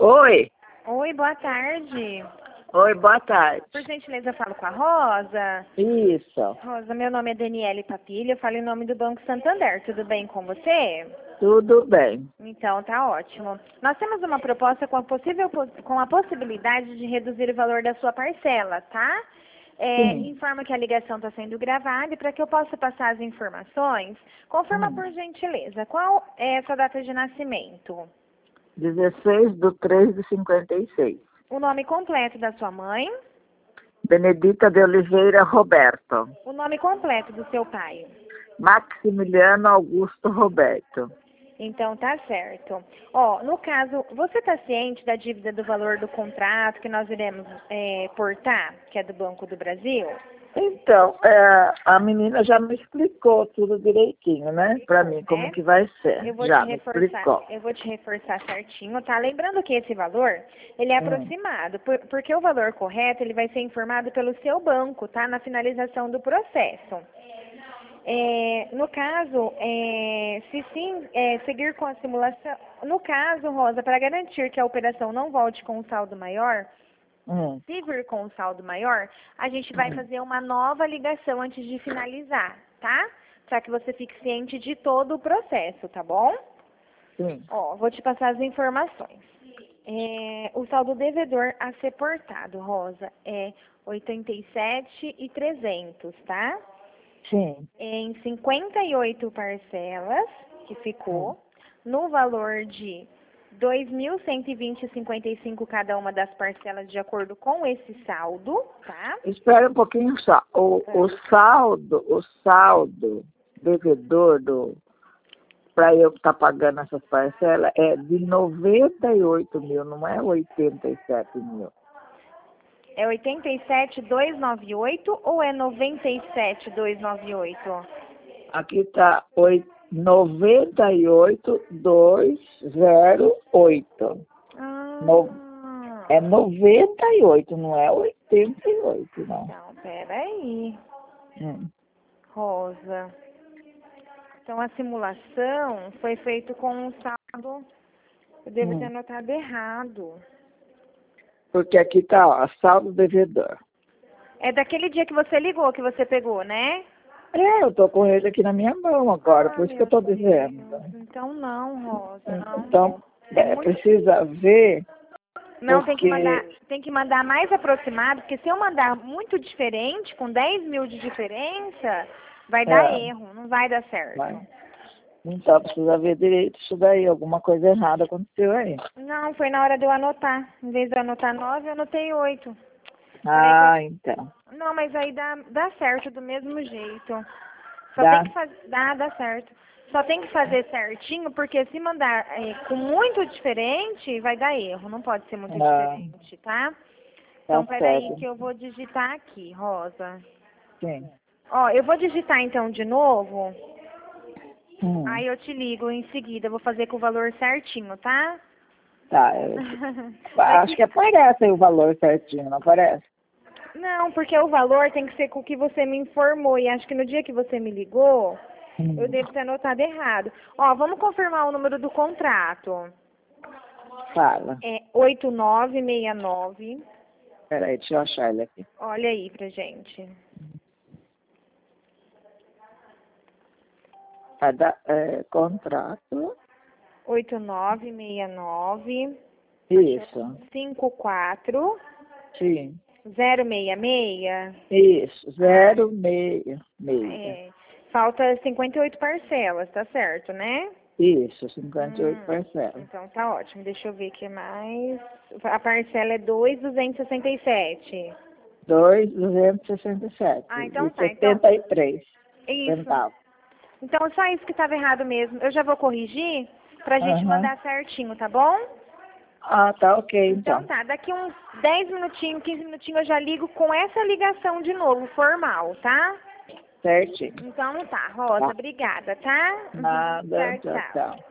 Oi. Oi, boa tarde. Oi, boa tarde. Por gentileza, eu falo com a Rosa. Isso. Rosa, meu nome é Daniele Papilha, eu falo em nome do Banco Santander. Tudo bem com você? Tudo bem. Então, tá ótimo. Nós temos uma proposta com a possibilidade de reduzir o valor da sua parcela, tá? Informa que a ligação está sendo gravada e para que eu possa passar as informações, confirma por gentileza, qual é a sua data de nascimento? 16/3/56. O nome completo da sua mãe? Benedita de Oliveira Roberto. O nome completo do seu pai? Maximiliano Augusto Roberto. Então, tá certo. Ó, no caso, você está ciente da dívida do valor do contrato que nós iremos portar, que é do Banco do Brasil? Então, a menina já me explicou tudo direitinho, né? Pra mim, como que vai ser. Eu vou Já te me reforçar, explicou. eu vou te reforçar certinho, tá? Lembrando que esse valor, ele é aproximado, porque o valor correto, ele vai ser informado pelo seu banco, tá? Na finalização do processo. No caso, se sim, seguir com a simulação... No caso, Rosa, para garantir que a operação não volte com um saldo maior, se vir com um saldo maior, a gente vai fazer uma nova ligação antes de finalizar, tá? Para que você fique ciente de todo o processo, tá bom? Sim. Ó, vou te passar as informações. O saldo devedor a ser portado, Rosa, é 87.300, tá? Sim. Em 58 parcelas, que ficou, no valor de 2.120,55 cada uma das parcelas, de acordo com esse saldo, tá? Espera um pouquinho só. O saldo devedor para eu estar pagando essas parcelas é de 98 mil, não é 87 mil. É 87.298 ou é 97.298? Aqui está 98.208. É 98, não é 88, não. Então, peraí, Rosa. Então, a simulação foi feita com um saldo... Eu devo ter anotado errado. Porque aqui está, ó, saldo devedor. É daquele dia que você ligou, que você pegou, né? Eu tô com ele aqui na minha mão agora, por isso que eu tô dizendo. Então não, Rosa, não. Então, precisa ver. Não, porque... tem que mandar mais aproximado, porque se eu mandar muito diferente, com 10 mil de diferença, vai dar erro, não vai dar certo. Vai. Então, precisa ver direito isso daí, alguma coisa errada aconteceu aí. Não, foi na hora de eu anotar. Em vez de eu anotar 9, eu anotei 8. Então. Não, mas aí dá certo do mesmo jeito. Só Dá. tem que fazer. Dá certo. Só tem que fazer certinho, porque se mandar com muito diferente, vai dar erro. Não pode ser muito diferente, tá? Então, peraí que eu vou digitar aqui, Rosa. Sim. Ó, eu vou digitar então de novo. Aí eu te ligo em seguida. Eu vou fazer com o valor certinho, tá? Tá. Acho que aparece aí o valor certinho, não aparece? Não, porque o valor tem que ser com o que você me informou. E acho que no dia que você me ligou, eu devo ter anotado errado. Ó, vamos confirmar o número do contrato. Fala. É 8969. Peraí, deixa eu achar ele aqui. Olha aí pra gente. Contrato. 8969. Isso. 54. Sim. 066. Isso, 066. Falta 58 parcelas, tá certo, né? Isso, 58 parcelas. Então tá ótimo. Deixa eu ver o que mais. A parcela é 2.267. 2.267. Então tá. 73 centavos. Então só isso que estava errado mesmo. Eu já vou corrigir pra gente mandar certinho, tá bom? Tá ok, então. Então tá, daqui uns 10 minutinhos, 15 minutinhos eu já ligo com essa ligação de novo, formal, tá? Certinho. Então tá, Rosa, obrigada, tá? Nada, tchau.